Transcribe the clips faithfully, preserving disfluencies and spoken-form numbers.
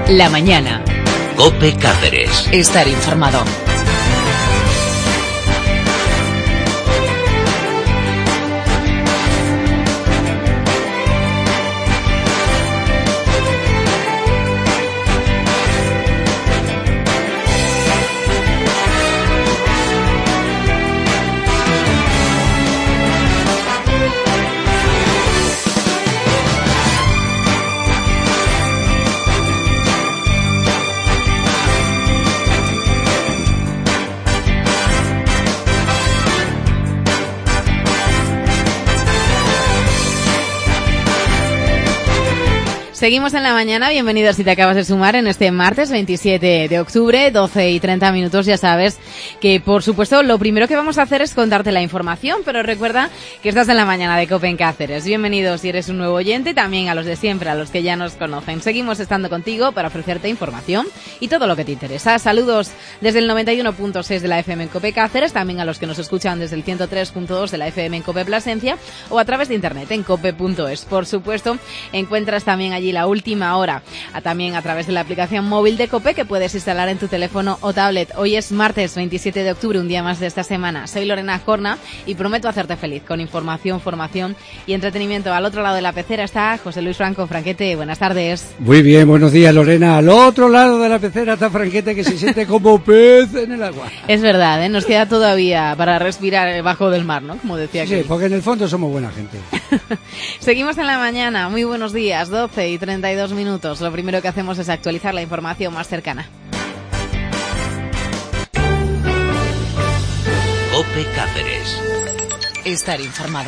La mañana. COPE Cáceres. Estar informado. Seguimos en la mañana, bienvenidos si te acabas de sumar en este martes veintisiete de octubre, doce y treinta minutos. Ya sabes que, por supuesto, lo primero que vamos a hacer es contarte la información, pero recuerda que estás en la mañana de COPE en Cáceres. Bienvenidos si eres un nuevo oyente, también a los de siempre, a los que ya nos conocen. Seguimos estando contigo para ofrecerte información y todo lo que te interesa. Saludos desde el noventa y uno punto seis de la F M en COPE Cáceres, también a los que nos escuchan desde el ciento tres punto dos de la F M en COPE Plasencia o a través de internet en cope punto es. Por supuesto, encuentras también allí la última hora, a, también a través de la aplicación móvil de COPE que puedes instalar en tu teléfono o tablet. Hoy es martes veintisiete de octubre, un día más de esta semana. Soy Lorena Jorna y prometo hacerte feliz con información, formación y entretenimiento. Al otro lado de la pecera está José Luis Franco. Franquete, buenas tardes. Muy bien, buenos días, Lorena. Al otro lado de la pecera está Franquete, que se siente como pez en el agua. Es verdad, ¿eh? Nos queda todavía para respirar bajo del mar, ¿no? Como decía Sí, aquel. porque en el fondo somos buena gente. Seguimos en la mañana. Muy buenos días, doce y treinta y dos minutos. Lo primero que hacemos es actualizar la información más cercana. COPE Cáceres. Estar informado.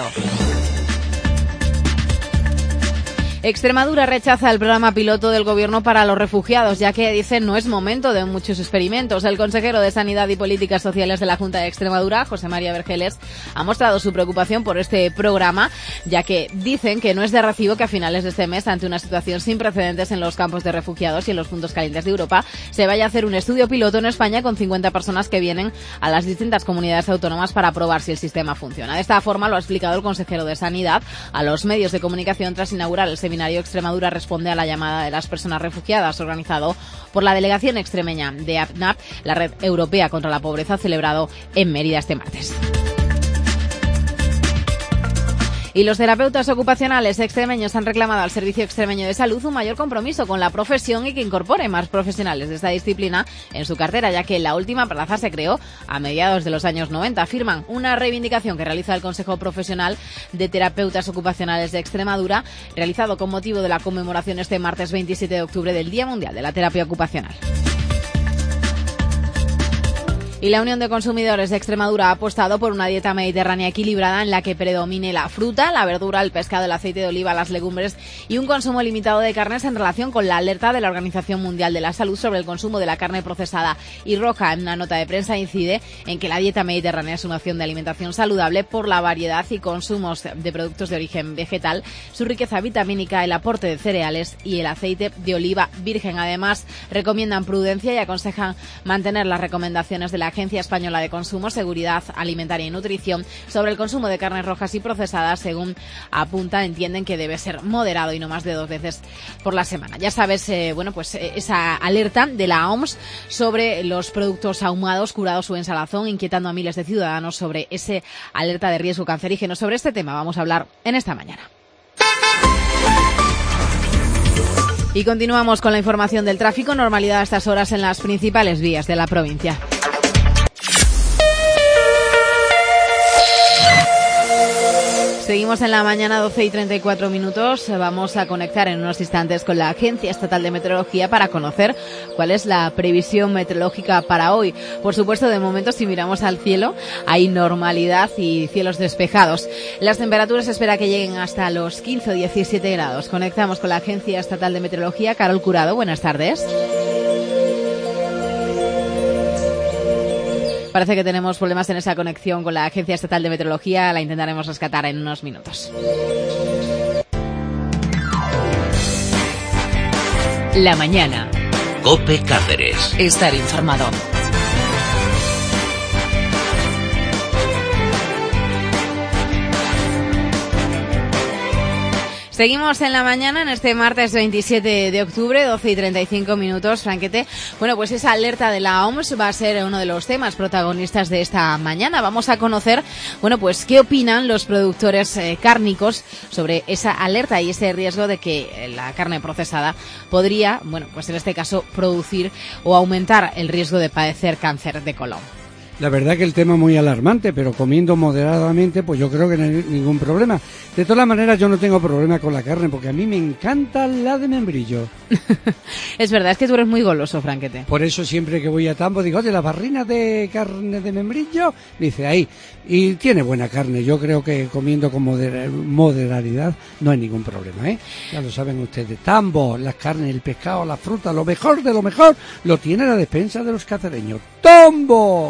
Extremadura rechaza el programa piloto del gobierno para los refugiados, ya que dice no es momento de muchos experimentos. El consejero de Sanidad y Políticas Sociales de la Junta de Extremadura, José María Vergeles, ha mostrado su preocupación por este programa, ya que dicen que no es de recibo que a finales de este mes, ante una situación sin precedentes en los campos de refugiados y en los puntos calientes de Europa, se vaya a hacer un estudio piloto en España con cincuenta personas que vienen a las distintas comunidades autónomas para probar si el sistema funciona. De esta forma lo ha explicado el consejero de Sanidad a los medios de comunicación tras inaugurar el seminario Extremadura responde a la llamada de las personas refugiadas, organizado por la delegación extremeña de A P N A P, la Red Europea contra la Pobreza, celebrado en Mérida este martes. Y los terapeutas ocupacionales extremeños han reclamado al Servicio Extremeño de Salud un mayor compromiso con la profesión y que incorpore más profesionales de esta disciplina en su cartera, ya que la última plaza se creó a mediados de los años noventa. Afirman una reivindicación que realiza el Consejo Profesional de Terapeutas Ocupacionales de Extremadura, realizado con motivo de la conmemoración este martes veintisiete de octubre del Día Mundial de la Terapia Ocupacional. Y la Unión de Consumidores de Extremadura ha apostado por una dieta mediterránea equilibrada en la que predomine la fruta, la verdura, el pescado, el aceite de oliva, las legumbres y un consumo limitado de carnes, en relación con la alerta de la Organización Mundial de la Salud sobre el consumo de la carne procesada y roja. En una nota de prensa incide en que la dieta mediterránea es una opción de alimentación saludable por la variedad y consumos de productos de origen vegetal, su riqueza vitamínica, el aporte de cereales y el aceite de oliva virgen. Además, recomiendan prudencia y aconsejan mantener las recomendaciones de la Agencia Española de Consumo, Seguridad Alimentaria y Nutrición sobre el consumo de carnes rojas y procesadas. Según apunta, entienden que debe ser moderado y no más de dos veces por la semana. Ya sabes, eh, bueno, pues eh, esa alerta de la O M S sobre los productos ahumados, curados o en salazón, inquietando a miles de ciudadanos sobre ese alerta de riesgo cancerígeno. Sobre este tema vamos a hablar en esta mañana. Y continuamos con la información del tráfico. Normalidad a estas horas en las principales vías de la provincia. Seguimos en la mañana, doce y treinta y cuatro minutos. Vamos a conectar en unos instantes con la Agencia Estatal de Meteorología para conocer cuál es la previsión meteorológica para hoy. Por supuesto, de momento, si miramos al cielo, hay normalidad y cielos despejados. Las temperaturas se espera que lleguen hasta los quince o diecisiete grados. Conectamos con la Agencia Estatal de Meteorología. Carol Curado, buenas tardes. Parece que tenemos problemas en esa conexión con la Agencia Estatal de Meteorología. La intentaremos rescatar en unos minutos. La mañana. COPE Cáceres. Estar informado. Seguimos en la mañana, en este martes veintisiete de octubre, doce y treinta y cinco minutos, Franquete. Bueno, pues esa alerta de la O M S va a ser uno de los temas protagonistas de esta mañana. Vamos a conocer, bueno, pues qué opinan los productores eh, cárnicos sobre esa alerta y ese riesgo de que la carne procesada podría, bueno, pues en este caso, producir o aumentar el riesgo de padecer cáncer de colon. La verdad que el tema es muy alarmante, pero comiendo moderadamente, pues yo creo que no hay ningún problema. De todas maneras, yo no tengo problema con la carne, porque a mí me encanta la de membrillo. Es verdad, es que tú eres muy goloso, Franquete. Por eso siempre que voy a Tambo digo, oye, las barrinas de carne de membrillo, dice ahí. Y tiene buena carne, yo creo que comiendo con moder- moderaridad no hay ningún problema, ¿eh? Ya lo saben ustedes, Tambo, las carnes, el pescado, la fruta, lo mejor de lo mejor, lo tiene la despensa de los cacereños. ¡Tambo!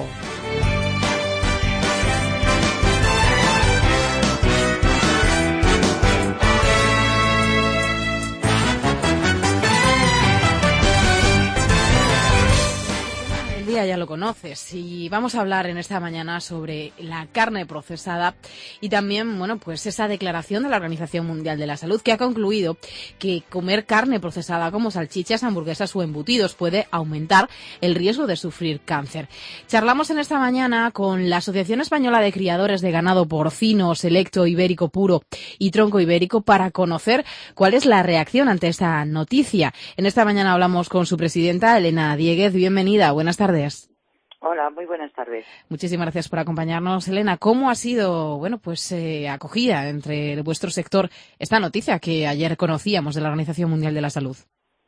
Ya lo conoces y vamos a hablar en esta mañana sobre la carne procesada y también, bueno, pues esa declaración de la Organización Mundial de la Salud que ha concluido que comer carne procesada como salchichas, hamburguesas o embutidos puede aumentar el riesgo de sufrir cáncer. Charlamos en esta mañana con la Asociación Española de Criadores de Ganado Porcino, Selecto Ibérico Puro y Tronco Ibérico para conocer cuál es la reacción ante esta noticia. En esta mañana hablamos con su presidenta, Elena Dieguez. Bienvenida, buenas tardes. Hola, muy buenas tardes. Muchísimas gracias por acompañarnos, Elena. ¿Cómo ha sido, bueno, pues eh, acogida entre vuestro sector esta noticia que ayer conocíamos de la Organización Mundial de la Salud?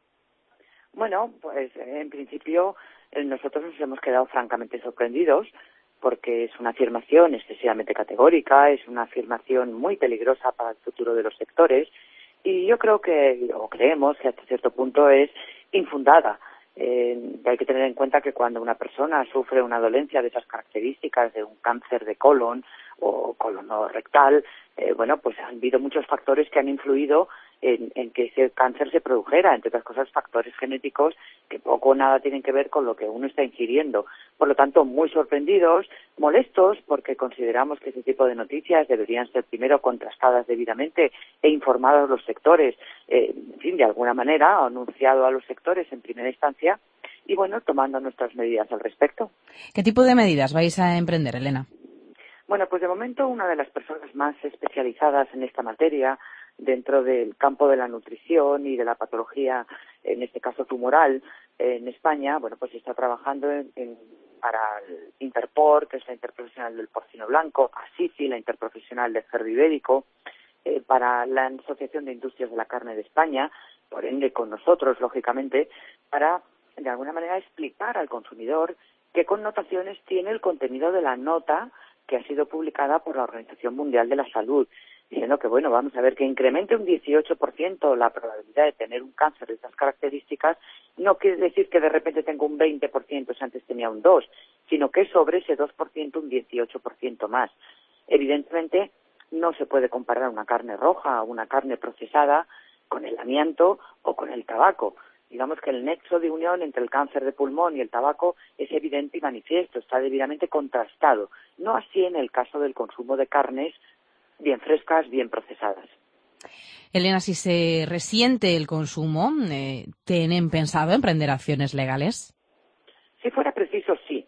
Bueno, pues en principio eh, nosotros nos hemos quedado francamente sorprendidos porque es una afirmación excesivamente categórica, es una afirmación muy peligrosa para el futuro de los sectores y yo creo que, o creemos que hasta cierto punto es infundada. Eh, hay que tener en cuenta que cuando una persona sufre una dolencia de esas características, de un cáncer de colon o colonorrectal, eh, bueno, pues han habido muchos factores que han influido en, en que ese cáncer se produjera, entre otras cosas factores genéticos que poco o nada tienen que ver con lo que uno está ingiriendo. Por lo tanto, muy sorprendidos, molestos, porque consideramos que ese tipo de noticias deberían ser primero contrastadas debidamente e informados los sectores, eh, en fin, de alguna manera, anunciado a los sectores en primera instancia y, bueno, tomando nuestras medidas al respecto. ¿Qué tipo de medidas vais a emprender, Elena? Bueno, pues de momento una de las personas más especializadas en esta materia dentro del campo de la nutrición y de la patología, en este caso tumoral, en España, bueno, pues está trabajando en, en, para el Interpor, que es la interprofesional del porcino blanco, ASICI, la interprofesional del cerdo ibérico, eh, para la Asociación de Industrias de la Carne de España, por ende con nosotros, lógicamente, para de alguna manera explicar al consumidor qué connotaciones tiene el contenido de la nota que ha sido publicada por la Organización Mundial de la Salud, diciendo que, bueno, vamos a ver, que incremente un dieciocho por ciento la probabilidad de tener un cáncer de estas características, no quiere decir que de repente tenga un veinte por ciento si antes tenía un dos por ciento, sino que sobre ese dos por ciento un dieciocho por ciento más. Evidentemente, no se puede comparar una carne roja o una carne procesada con el amianto o con el tabaco. Digamos que el nexo de unión entre el cáncer de pulmón y el tabaco es evidente y manifiesto, está debidamente contrastado. No así en el caso del consumo de carnes bien frescas, bien procesadas. Elena, si se resiente el consumo, eh, ¿tienen pensado emprender acciones legales? Si fuera preciso, sí.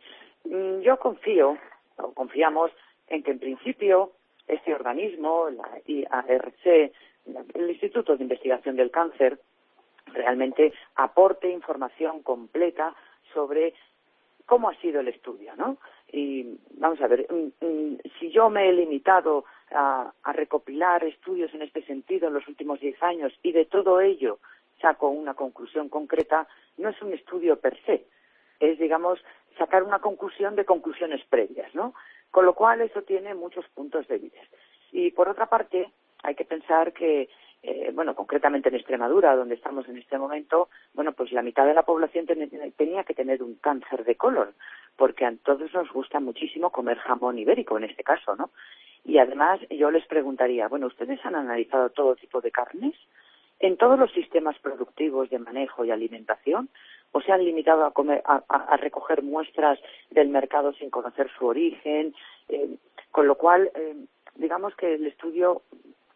Yo confío, o confiamos, en que en principio este organismo, la I A R C, el Instituto de Investigación del Cáncer, realmente aporte información completa sobre cómo ha sido el estudio, ¿no? Y vamos a ver, si yo me he limitado a, a recopilar estudios en este sentido en los últimos diez años y de todo ello saco una conclusión concreta, no es un estudio per se, es, digamos, sacar una conclusión de conclusiones previas, ¿no? Con lo cual eso tiene muchos puntos débiles. Y por otra parte, hay que pensar que Eh, bueno, concretamente en Extremadura, donde estamos en este momento, bueno, pues la mitad de la población ten, tenía que tener un cáncer de colon, porque a todos nos gusta muchísimo comer jamón ibérico en este caso, ¿no? Y además yo les preguntaría, bueno, ¿ustedes han analizado todo tipo de carnes? ¿En todos los sistemas productivos de manejo y alimentación? ¿O se han limitado a, comer, a, a, a recoger muestras del mercado sin conocer su origen? Eh, con lo cual, eh, digamos que el estudio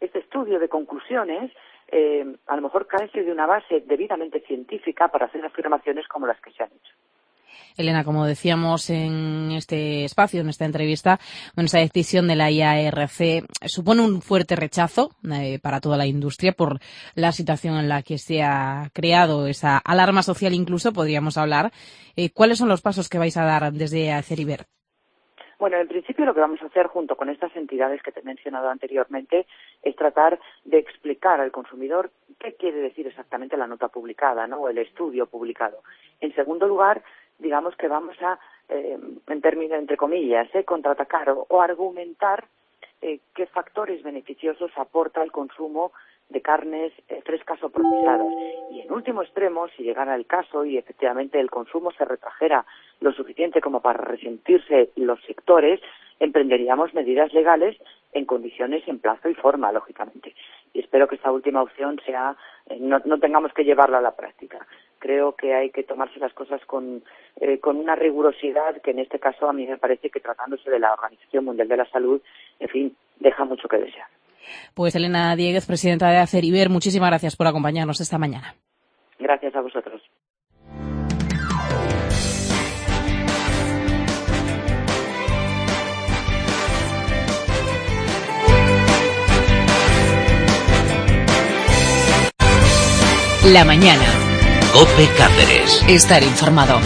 este estudio de conclusiones eh, a lo mejor carece de una base debidamente científica para hacer afirmaciones como las que se han hecho. Elena, como decíamos en este espacio, en esta entrevista, bueno, esa decisión de la I A R C supone un fuerte rechazo eh, para toda la industria por la situación en la que se ha creado esa alarma social, incluso podríamos hablar. Eh, ¿Cuáles son los pasos que vais a dar desde Aceriver? Bueno, en principio lo que vamos a hacer junto con estas entidades que te he mencionado anteriormente es tratar de explicar al consumidor qué quiere decir exactamente la nota publicada, ¿no? O el estudio publicado. En segundo lugar, digamos que vamos a, eh, en términos, entre comillas, eh, contraatacar o, o argumentar eh, qué factores beneficiosos aporta el consumo de carnes eh, frescas o procesadas. Y en último extremo, si llegara el caso y efectivamente el consumo se retrajera lo suficiente como para resentirse los sectores, emprenderíamos medidas legales en condiciones, en plazo y forma, lógicamente. Y espero que esta última opción sea, eh, no, no tengamos que llevarla a la práctica. Creo que hay que tomarse las cosas con, eh, con una rigurosidad que en este caso a mí me parece que tratándose de la Organización Mundial de la Salud, en fin, deja mucho que desear. Pues Elena Dieguez, presidenta de Aceriver, muchísimas gracias por acompañarnos esta mañana. Gracias a vosotros. La mañana. COPE Cáceres. Estar informado.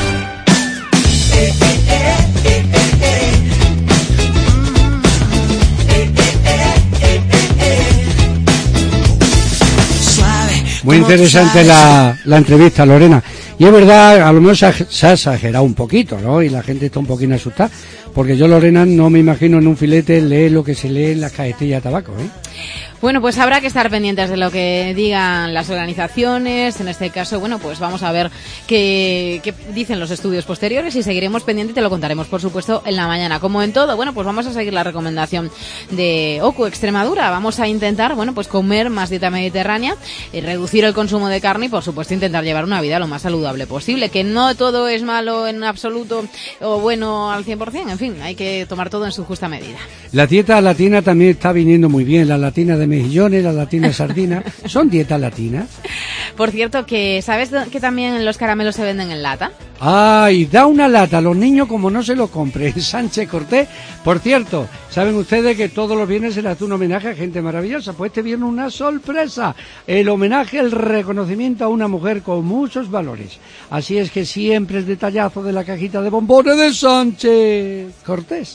Muy interesante la, la entrevista, Lorena. Y es verdad, a lo mejor se ha, se ha exagerado un poquito, ¿no? Y la gente está un poquito asustada. Porque yo, Lorena, no me imagino en un filete leer lo que se lee en las cajetillas de tabaco, ¿eh? Bueno, pues habrá que estar pendientes de lo que digan las organizaciones. En este caso, bueno, pues vamos a ver qué, qué dicen los estudios posteriores y seguiremos pendientes y te lo contaremos, por supuesto, en la mañana. Como en todo, bueno, pues vamos a seguir la recomendación de O C U Extremadura. Vamos a intentar, bueno, pues comer más dieta mediterránea, y reducir el consumo de carne y, por supuesto, intentar llevar una vida lo más saludable posible. Que no todo es malo en absoluto o bueno al cien por ciento. En fin, hay que tomar todo en su justa medida. La dieta latina también está viniendo muy bien. La latina de mejillones, la latina sardina, ¿son dietas latinas? Por cierto, que ¿sabes que también los caramelos se venden en lata? ¡Ay! Da una lata a los niños como no se lo compre. Sánchez Cortés. Por cierto, ¿saben ustedes que todos los viernes se le hace un homenaje a gente maravillosa? Pues este viernes una sorpresa. El homenaje, el reconocimiento a una mujer con muchos valores. Así es que siempre el detallazo de la cajita de bombones de Sánchez Cortés.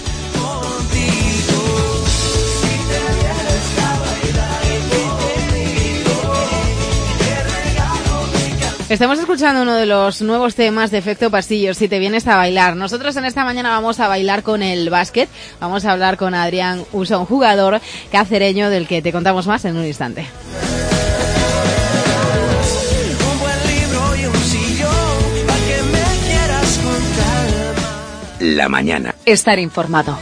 Estamos escuchando uno de los nuevos temas de Efecto Pasillo, Si te vienes a bailar. Nosotros en esta mañana vamos a bailar con el básquet. Vamos a hablar con Adrián Usón, jugador cacereño, del que te contamos más en un instante. Un buen libro y un sillón para que me quieras contar. La mañana. Estar informado.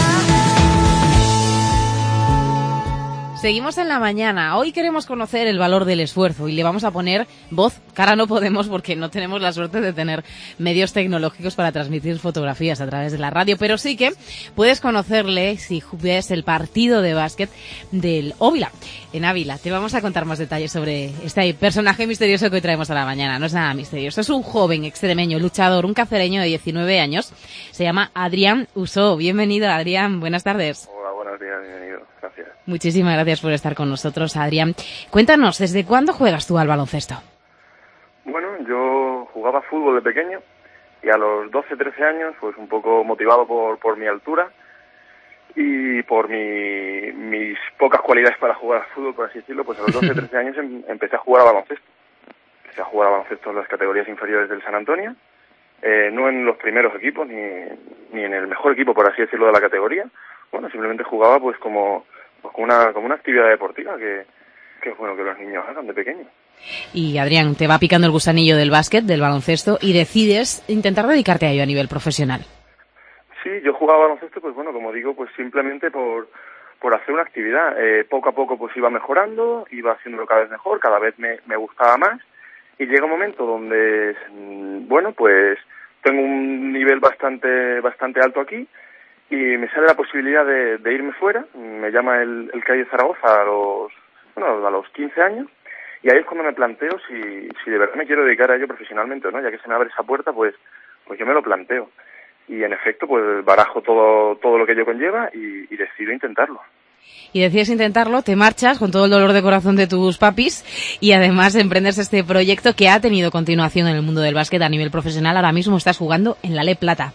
Seguimos en la mañana. Hoy queremos conocer el valor del esfuerzo y le vamos a poner voz. Cara no podemos porque no tenemos la suerte de tener medios tecnológicos para transmitir fotografías a través de la radio, pero sí que puedes conocerle si ves el partido de básquet del Óvila en Ávila. Te vamos a contar más detalles sobre este personaje misterioso que hoy traemos a la mañana. No es nada misterioso, es un joven extremeño, luchador, un cacereño de diecinueve años. Se llama Adrián Usó. Bienvenido, Adrián. Buenas tardes. Hola, buenos días, bienvenido. Gracias. Muchísimas gracias por estar con nosotros, Adrián. Cuéntanos, ¿desde cuándo juegas tú al baloncesto? Bueno, yo jugaba fútbol de pequeño y a los doce, trece años, pues un poco motivado por, por mi altura y por mi, mis pocas cualidades para jugar al fútbol, por así decirlo, pues a los doce, trece años em, empecé a jugar a baloncesto. Empecé a jugar a baloncesto en las categorías inferiores del San Antonio, eh, no en los primeros equipos ni, ni en el mejor equipo, por así decirlo, de la categoría. Bueno, simplemente jugaba pues como, pues, como una como una actividad deportiva que, que es bueno que los niños hagan de pequeños. Y Adrián, te va picando el gusanillo del básquet, del baloncesto, y decides intentar dedicarte a ello a nivel profesional. Sí, yo jugaba baloncesto, pues bueno, como digo, pues simplemente por, por hacer una actividad. Eh, poco a poco pues iba mejorando, iba haciéndolo cada vez mejor, cada vez me, me gustaba más, y llega un momento donde, bueno, pues tengo un nivel bastante bastante alto aquí, y me sale la posibilidad de, de irme fuera. Me llama el, el C A I de Zaragoza a los, bueno, a los quince años, y ahí es cuando me planteo si, si de verdad me quiero dedicar a ello profesionalmente o no, ya que se me abre esa puerta, pues, pues yo me lo planteo. Y en efecto, pues barajo todo, todo lo que ello conlleva y, y decido intentarlo. Y decides intentarlo, te marchas con todo el dolor de corazón de tus papis y además emprendes este proyecto que ha tenido continuación en el mundo del básquet a nivel profesional. Ahora mismo estás jugando en la Le Plata.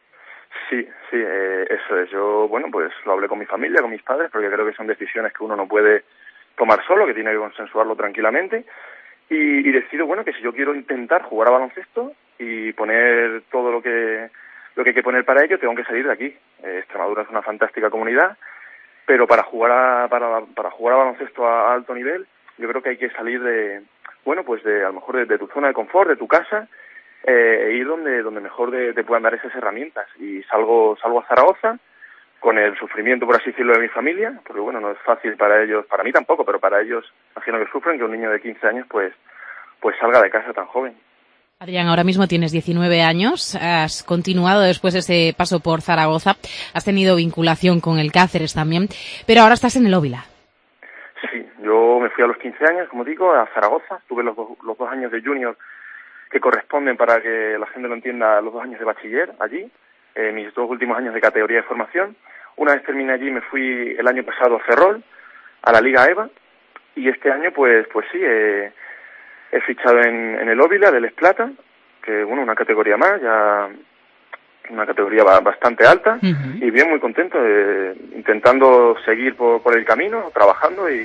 Sí, sí, eh, eso es. Yo, bueno, pues lo hablé con mi familia, con mis padres, porque creo que son decisiones que uno no puede tomar solo, que tiene que consensuarlo tranquilamente. Y, y decido, bueno, que si yo quiero intentar jugar a baloncesto y poner todo lo que lo que hay que poner para ello, tengo que salir de aquí. Eh, Extremadura es una fantástica comunidad, pero para jugar a, para, para jugar a baloncesto a alto nivel, yo creo que hay que salir de, bueno, pues de, a lo mejor de, de tu zona de confort, de tu casa, eh, e ir donde, donde mejor de, te puedan dar esas herramientas. Y salgo, salgo a Zaragoza, con el sufrimiento, por así decirlo, de mi familia, porque bueno, no es fácil para ellos, para mí tampoco, pero para ellos, imagino que sufren que un niño de quince años, pues, pues salga de casa tan joven. Adrián, ahora mismo tienes diecinueve años, has continuado después de ese paso por Zaragoza, has tenido vinculación con el Cáceres también, pero ahora estás en el Óvila. Sí, yo me fui a los quince años, como digo, a Zaragoza, tuve los dos, los dos años de junior que corresponden, para que la gente lo entienda, los dos años de bachiller allí, eh, mis dos últimos años de categoría de formación. Una vez terminé allí, me fui el año pasado a Ferrol, a la Liga EVA, y este año, pues pues sí, eh, he fichado en, en el Óvila de Les Plata, que bueno, una categoría más, ya una categoría bastante alta, uh-huh. Y bien, muy contento, eh, intentando seguir por, por el camino, trabajando y,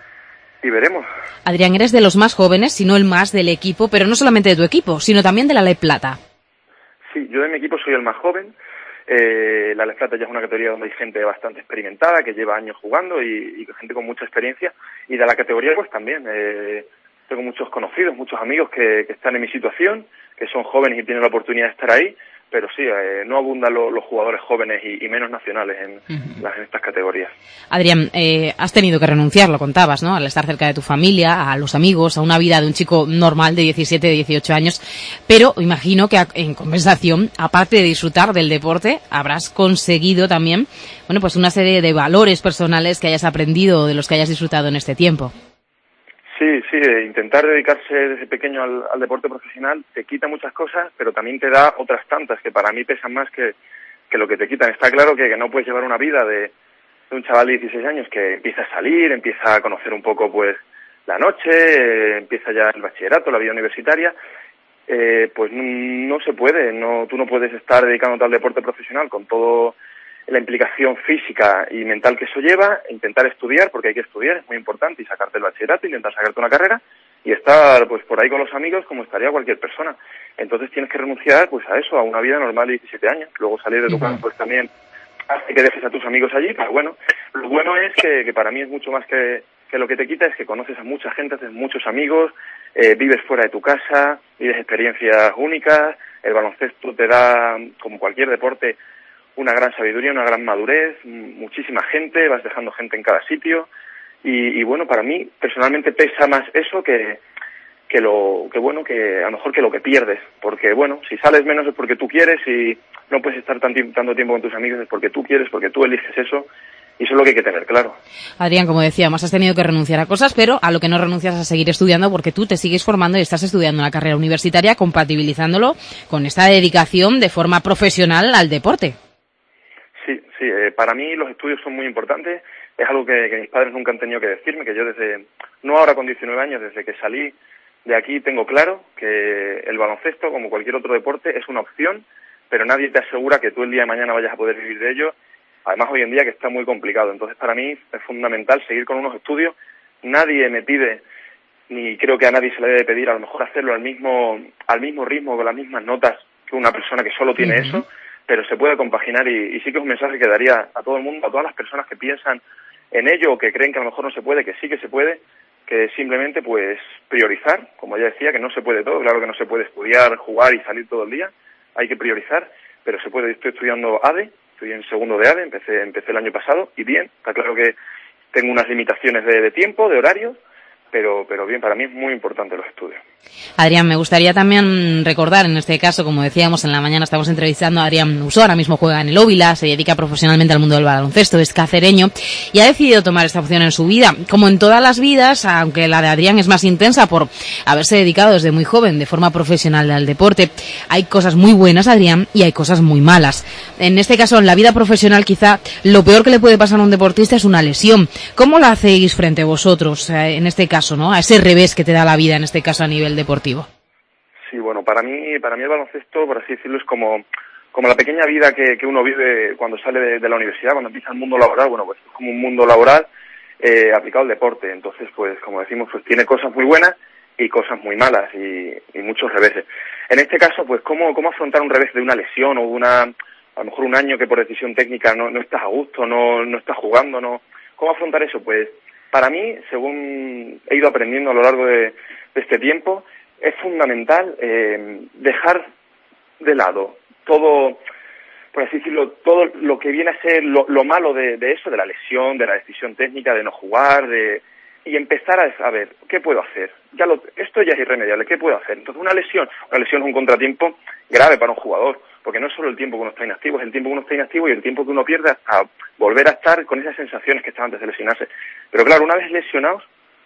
y veremos. Adrián, eres de los más jóvenes, si no el más del equipo, pero no solamente de tu equipo, sino también de la Les Plata. Sí, yo de mi equipo soy el más joven. Eh, la Les Plata ya es una categoría donde hay gente bastante experimentada, que lleva años jugando y, y gente con mucha experiencia, y de la categoría pues también. Eh, Tengo muchos conocidos, muchos amigos que, que están en mi situación, que son jóvenes y tienen la oportunidad de estar ahí, pero sí, eh, no abundan lo, los jugadores jóvenes y, y menos nacionales en, uh-huh. las, en estas categorías. Adrián, eh, has tenido que renunciar, lo contabas, ¿no? Al estar cerca de tu familia, a los amigos, a una vida de un chico normal de diecisiete, dieciocho años, pero imagino que en compensación, aparte de disfrutar del deporte, habrás conseguido también, bueno, pues una serie de valores personales que hayas aprendido, de los que hayas disfrutado en este tiempo. Sí, sí, intentar dedicarse desde pequeño al, al deporte profesional te quita muchas cosas, pero también te da otras tantas que para mí pesan más que, que lo que te quitan. Está claro que, que no puedes llevar una vida de, de un chaval de dieciséis años que empieza a salir, empieza a conocer un poco pues la noche, eh, empieza ya el bachillerato, la vida universitaria, eh, pues no, no se puede, no, tú no puedes estar dedicándote al deporte profesional con todo la implicación física y mental que eso lleva, intentar estudiar, porque hay que estudiar, es muy importante, y sacarte el bachillerato, intentar sacarte una carrera, y estar pues por ahí con los amigos como estaría cualquier persona. Entonces tienes que renunciar pues a eso, a una vida normal de diecisiete años, luego salir de tu casa pues también hace que dejes a tus amigos allí, pero bueno, lo bueno es que, que para mí es mucho más que, que lo que te quita, es que conoces a mucha gente, haces muchos amigos, eh, vives fuera de tu casa, vives experiencias únicas, el baloncesto te da, como cualquier deporte, una gran sabiduría, una gran madurez, muchísima gente, vas dejando gente en cada sitio y, y bueno, para mí personalmente pesa más eso que, que lo que bueno, que a lo mejor que lo que pierdes, porque bueno, si sales menos es porque tú quieres y no puedes estar tan, tanto tiempo con tus amigos es porque tú quieres, porque tú eliges eso, y eso es lo que hay que tener claro. Adrián, como decíamos, has tenido que renunciar a cosas, pero a lo que no renuncias es a seguir estudiando, porque tú te sigues formando y estás estudiando una carrera universitaria, compatibilizándolo con esta dedicación de forma profesional al deporte. Sí, sí, eh, para mí los estudios son muy importantes, es algo que, que mis padres nunca han tenido que decirme, que yo desde, no ahora con diecinueve años, desde que salí de aquí tengo claro que el baloncesto, como cualquier otro deporte, es una opción, pero nadie te asegura que tú el día de mañana vayas a poder vivir de ello, además hoy en día que está muy complicado. Entonces para mí es fundamental seguir con unos estudios, nadie me pide, ni creo que a nadie se le debe pedir, a lo mejor hacerlo al mismo, al mismo ritmo, con las mismas notas que una persona que solo tiene uh-huh. eso, pero se puede compaginar y, y sí que es un mensaje que daría a todo el mundo, a todas las personas que piensan en ello o que creen que a lo mejor no se puede, que sí que se puede, que simplemente pues priorizar, como ya decía, que no se puede todo, claro que no se puede estudiar, jugar y salir todo el día, hay que priorizar, pero se puede. Estoy estudiando A D E, estoy en segundo de A D E, empecé, empecé el año pasado y bien, está claro que tengo unas limitaciones de, de tiempo, de horario, pero pero bien, para mí es muy importante los estudios. Adrián, me gustaría también recordar, en este caso, como decíamos, en la mañana estamos entrevistando a Adrián Usó, ahora mismo juega en el Óvila, se dedica profesionalmente al mundo del baloncesto, es cacereño y ha decidido tomar esta opción en su vida. Como en todas las vidas, aunque la de Adrián es más intensa por haberse dedicado desde muy joven de forma profesional al deporte, hay cosas muy buenas, Adrián, y hay cosas muy malas. En este caso, en la vida profesional, quizá lo peor que le puede pasar a un deportista es una lesión. ¿Cómo la hacéis frente a vosotros, eh, en este caso, ¿no? A ese revés que te da la vida, en este caso a nivel deportivo. Sí, bueno, para mí, para mí el baloncesto, por así decirlo, es como, como la pequeña vida que, que uno vive cuando sale de, de la universidad, cuando empieza el mundo laboral. Bueno, pues es como un mundo laboral eh, aplicado al deporte. Entonces, pues como decimos, pues tiene cosas muy buenas y cosas muy malas y, y muchos reveses. En este caso, pues cómo, cómo afrontar un revés de una lesión o una, a lo mejor un año que por decisión técnica no, no estás a gusto, no, no estás jugando, no, ¿cómo afrontar eso? Pues para mí, según he ido aprendiendo a lo largo de, de este tiempo, es fundamental eh, dejar de lado todo, por así decirlo, todo lo que viene a ser lo, lo malo de, de eso, de la lesión, de la decisión técnica, de no jugar, de y empezar a saber qué puedo hacer. Ya lo, esto ya es irremediable, ¿qué puedo hacer? Entonces una lesión, una lesión es un contratiempo grave para un jugador, porque no es solo el tiempo que uno está inactivo, es el tiempo que uno está inactivo y el tiempo que uno pierde hasta volver a estar con esas sensaciones que estaba antes de lesionarse. Pero claro, una vez lesionados,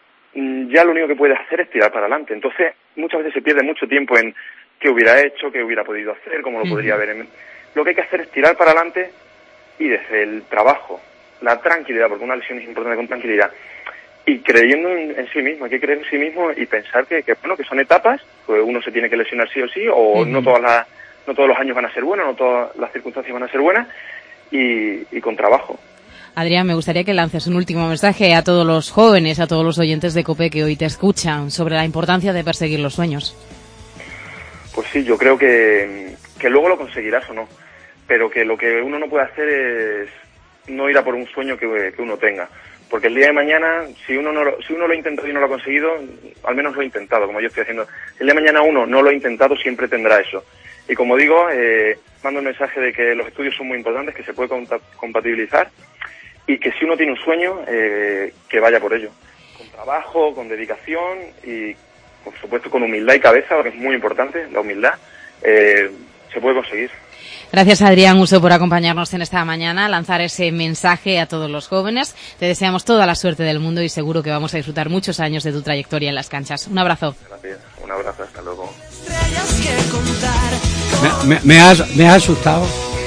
ya lo único que puedes hacer es tirar para adelante. Entonces, muchas veces se pierde mucho tiempo en qué hubiera hecho, qué hubiera podido hacer, cómo lo uh-huh. podría haber. Lo que hay que hacer es tirar para adelante y desde el trabajo, la tranquilidad, porque una lesión es importante con tranquilidad, y creyendo en, en sí mismo, hay que creer en sí mismo y pensar que, que bueno, que son etapas, pues uno se tiene que lesionar sí o sí, o uh-huh. no todas las, no todos los años van a ser buenos, no todas las circunstancias van a ser buenas, y, y con trabajo. Adrián, me gustaría que lances un último mensaje a todos los jóvenes, a todos los oyentes de COPE que hoy te escuchan, sobre la importancia de perseguir los sueños. Pues sí, yo creo que, que luego lo conseguirás o no, pero que lo que uno no puede hacer es no ir a por un sueño que, que uno tenga. Porque el día de mañana, si uno no lo, si uno lo ha intentado y no lo ha conseguido, al menos lo ha intentado, como yo estoy haciendo. Si el día de mañana uno no lo ha intentado, siempre tendrá eso. Y como digo, eh, mando el mensaje de que los estudios son muy importantes, que se puede compatibilizar, y que si uno tiene un sueño, eh, que vaya por ello. Con trabajo, con dedicación y, por supuesto, con humildad y cabeza, porque es muy importante, la humildad, eh, se puede conseguir. Gracias, Adrián Usó, por acompañarnos en esta mañana, lanzar ese mensaje a todos los jóvenes. Te deseamos toda la suerte del mundo y seguro que vamos a disfrutar muchos años de tu trayectoria en las canchas. Un abrazo. Gracias, un abrazo, hasta luego. Me, me, me, has, me has asustado.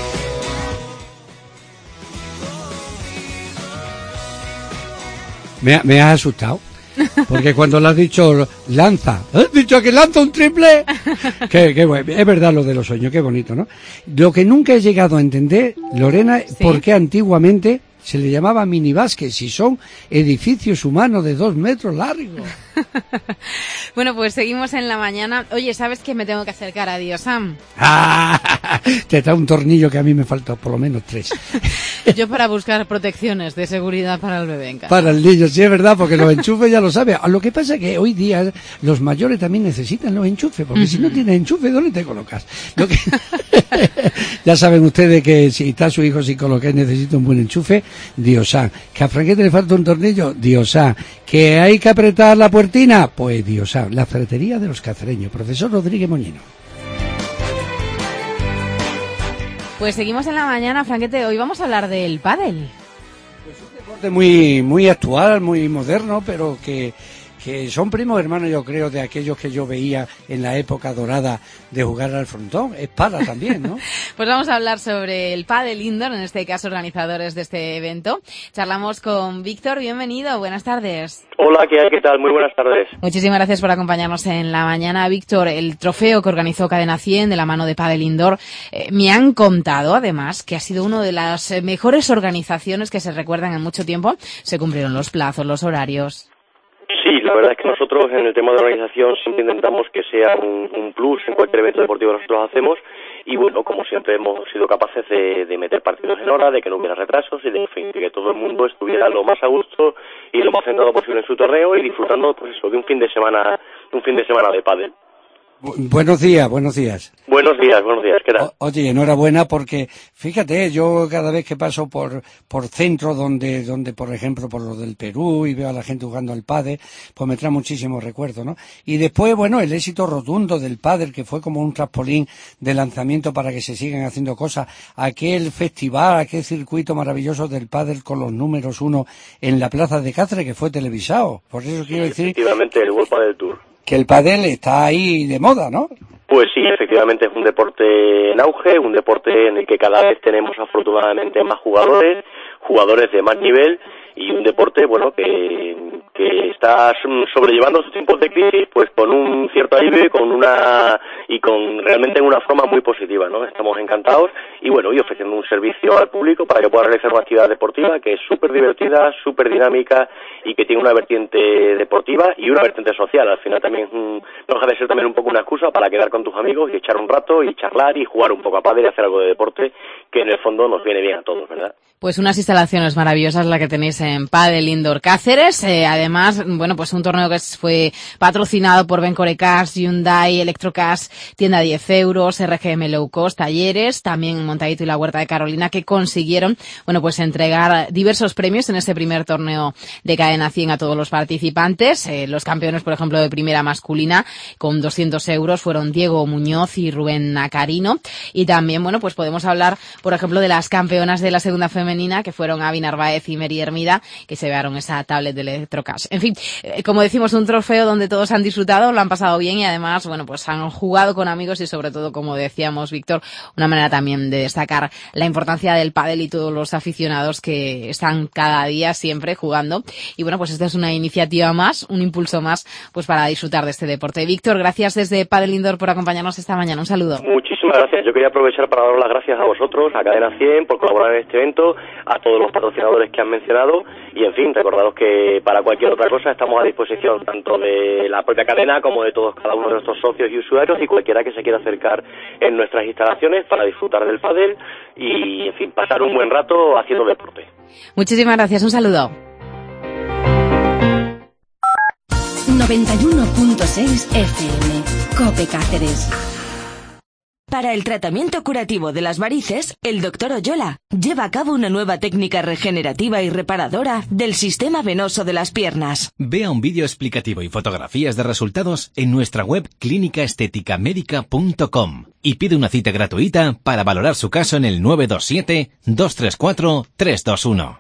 Me, me has asustado. Porque cuando le has dicho lanza, ¿has dicho que lanza un triple? Que, que bueno, es verdad lo de los sueños, qué bonito, ¿no? Lo que nunca he llegado a entender, Lorena, ¿sí? ¿Por qué antiguamente se le llamaba minibásquet si son edificios humanos de dos metros largos? Bueno, pues seguimos en la mañana. Oye, ¿sabes que me tengo que acercar a Diosam? Ah, te da un tornillo que a mí me falta por lo menos tres. Yo para buscar protecciones de seguridad para el bebé en casa. Para el niño, sí es verdad, porque los enchufes ya lo sabe. Lo que pasa es que hoy día los mayores también necesitan los enchufes, porque uh-huh. si no tienes enchufe, ¿dónde te colocas? Lo que... Ya saben ustedes que si está su hijo sin colocar necesita un buen enchufe, Diosam. Que a Franquete le falta un tornillo, Diosam. Que hay que apretar la puertina, pues Diosam. La ferretería de los cacereños, profesor Rodríguez Moñino. Pues seguimos en la mañana, Franquete. Hoy vamos a hablar del pádel. Pues un deporte muy muy actual, muy moderno, pero que que son primos hermanos, yo creo, de aquellos que yo veía en la época dorada de jugar al frontón. Es pala también, ¿no? Pues vamos a hablar sobre el pádel indoor, en este caso organizadores de este evento. Charlamos con Víctor, bienvenido, buenas tardes. Hola, ¿qué hay? ¿Qué tal? Muy buenas tardes. Muchísimas gracias por acompañarnos en la mañana, Víctor. El trofeo que organizó Cadena cien de la mano de Pádel Indoor, eh, me han contado, además, que ha sido una de las mejores organizaciones que se recuerdan en mucho tiempo. Se cumplieron los plazos, los horarios. Sí, la verdad es que nosotros en el tema de organización siempre intentamos que sea un, un plus en cualquier evento deportivo que nosotros hacemos y bueno, como siempre hemos sido capaces de, de meter partidos en hora, de que no hubiera retrasos y de, en fin, de que todo el mundo estuviera lo más a gusto y lo más centrado posible en su torneo y disfrutando pues eso de un fin de semana, un fin de semana de pádel. Buenos días, buenos días. Buenos días, buenos días, ¿qué tal? O, oye, enhorabuena porque, fíjate, yo cada vez que paso por por centros donde, donde por ejemplo, por lo del Perú y veo a la gente jugando al pádel, pues me trae muchísimos recuerdos, ¿no? Y después, bueno, el éxito rotundo del pádel, que fue como un trampolín de lanzamiento para que se sigan haciendo cosas, aquel festival, aquel circuito maravilloso del pádel con los números uno en la plaza de Cáceres, que fue televisado. Por eso quiero decir... Efectivamente, el World Padel Tour. Que el pádel está ahí de moda, ¿no? Pues sí, efectivamente es un deporte en auge, un deporte en el que cada vez tenemos afortunadamente más jugadores, jugadores de más nivel y un deporte, bueno, que, que está sobrellevando estos tiempos de crisis pues con un cierto alivio y con una y con realmente en una forma muy positiva, ¿no? Estamos encantados y bueno, y ofreciendo un servicio al público para que pueda realizar una actividad deportiva que es súper divertida, súper dinámica y que tiene una vertiente deportiva y una vertiente social. Al final también mm, no deja de ser también un poco una excusa para quedar con tus amigos y echar un rato y charlar y jugar un poco a pádel y hacer algo de deporte que en el fondo nos viene bien a todos, ¿verdad? Pues unas instalaciones maravillosas la que tenéis en Padel Indoor Cáceres. Eh, además, bueno, pues un torneo que fue patrocinado por Bencorecars, Hyundai, Electrocars, Tienda diez euros, R G M Low Cost, Talleres, también Montadito y la Huerta de Carolina, que consiguieron, bueno, pues entregar diversos premios en este primer torneo de Cadena cien a todos los participantes. Eh, los campeones, por ejemplo, de primera masculina, con doscientos euros, fueron Diego Muñoz y Rubén Nacarino. Y también, bueno, pues podemos hablar, por ejemplo, de las campeonas de la segunda femenina, que fueron Avi Narváez y Meri Hermida, que se llevaron esa tablet de Electrocars. En fin, eh, como decimos, un trofeo donde todos han disfrutado, lo han pasado bien y además, bueno, pues han jugado con amigos y sobre todo, como decíamos, Víctor, una manera también de destacar la importancia del pádel y todos los aficionados que están cada día siempre jugando. Y bueno, pues esta es una iniciativa más, un impulso más, pues para disfrutar de este deporte. Víctor, gracias desde Padel Indoor por acompañarnos esta mañana. Un saludo. Muchísimas gracias. Yo quería aprovechar para dar las gracias a vosotros, a Cadena cien, por colaborar en este evento, a todos los patrocinadores que han mencionado y, en fin, recordaros que para cualquier otra cosa estamos a disposición tanto de la propia cadena como de todos cada uno de nuestros socios y usuarios y cualquiera que se quiera acercar en nuestras instalaciones para disfrutar del pádel y, en fin, pasar un buen rato haciendo deporte. Muchísimas gracias. Un saludo. noventa y uno punto seis F M, COPE Cáceres. Para el tratamiento curativo de las varices, el doctor Oyola lleva a cabo una nueva técnica regenerativa y reparadora del sistema venoso de las piernas. Vea un vídeo explicativo y fotografías de resultados en nuestra web clínica estética médica punto com y pide una cita gratuita para valorar su caso en el nueve dos siete, dos tres cuatro, tres dos uno.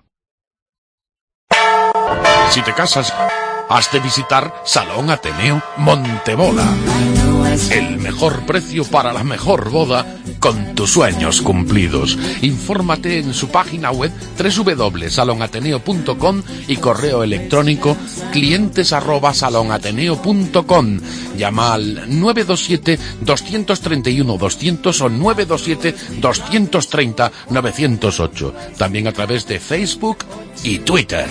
Si te casas, has de visitar Salón Ateneo Monteboda. El mejor precio para la mejor boda con tus sueños cumplidos. Infórmate en su página web doble u doble u doble u punto salón ateneo punto com y correo electrónico clientes arroba salón ateneo punto com. Llama al nueve dos siete, dos tres uno, doscientos o nueve dos siete, dos tres cero, nueve cero ocho. También a través de Facebook y Twitter.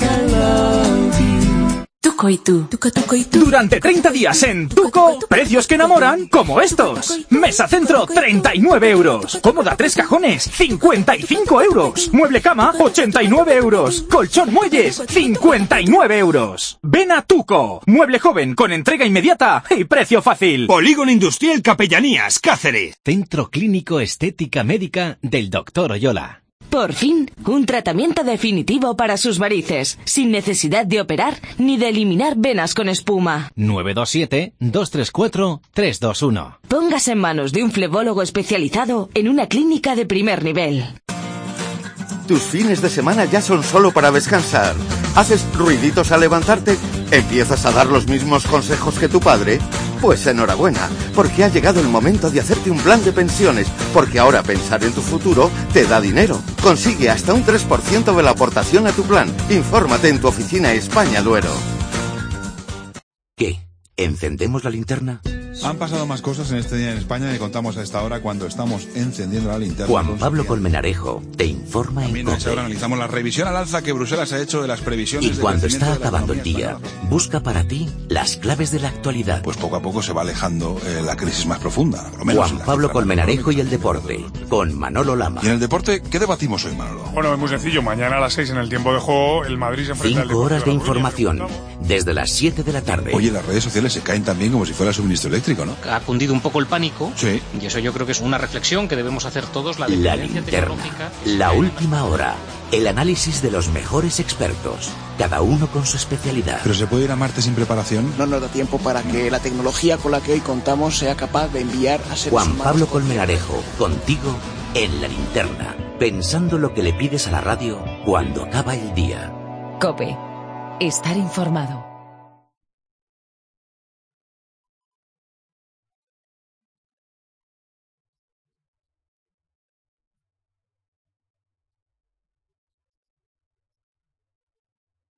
Tuco y tú. Tuco, tuco y tú. Durante treinta días en Tuco, precios que enamoran, como estos. Mesa centro, treinta y nueve euros. Cómoda tres cajones, cincuenta y cinco euros. Mueble cama, ochenta y nueve euros. Colchón muelles, cincuenta y nueve euros. Ven a Tuco. Mueble joven con entrega inmediata y precio fácil. Polígono Industrial Capellanías, Cáceres. Centro Clínico Estética Médica del doctor Oyola. Por fin, un tratamiento definitivo para sus varices, sin necesidad de operar ni de eliminar venas con espuma. nueve dos siete, dos tres cuatro, tres dos uno. Póngase en manos de un flebólogo especializado en una clínica de primer nivel. Tus fines de semana ya son solo para descansar. ¿Haces ruiditos al levantarte? ¿Empiezas a dar los mismos consejos que tu padre? Pues enhorabuena, porque ha llegado el momento de hacerte un plan de pensiones, porque ahora pensar en tu futuro te da dinero. Consigue hasta un tres por ciento de la aportación a tu plan. Infórmate en tu oficina España Duero. ¿Qué? ¿Encendemos la linterna? Han pasado más cosas en este día en España que contamos a esta hora cuando estamos encendiendo la linterna. Juan Pablo Colmenarejo te informa en COPE. Ahora analizamos la revisión al alza que Bruselas ha hecho de las previsiones. Y cuando está acabando el día, busca para ti las claves de la actualidad. Pues poco a poco se va alejando eh, la crisis más profunda. Por lo menos Juan Pablo Colmenarejo y el deporte, con Manolo Lama. Y en el deporte, ¿qué debatimos hoy, Manolo? Bueno, es muy sencillo. Mañana a las seis en el tiempo de juego, el Madrid se enfrenta al Cinco horas de información, desde las siete de la tarde. Oye, las redes sociales se caen también como si fuera suministro eléctrico. eléctrico, ¿no? Ha cundido un poco el pánico. Sí. Y eso yo creo que es una reflexión que debemos hacer todos. La, La dependencia linterna, tecnológica. la última hora, el análisis de los mejores expertos, cada uno con su especialidad. ¿Pero se puede ir a Marte sin preparación? No nos da tiempo para que la tecnología con la que hoy contamos sea capaz de enviar a seres Juan humanos. Pablo Colmenarejo, contigo en La Linterna, pensando lo que le pides a la radio cuando acaba el día. COPE. Estar informado.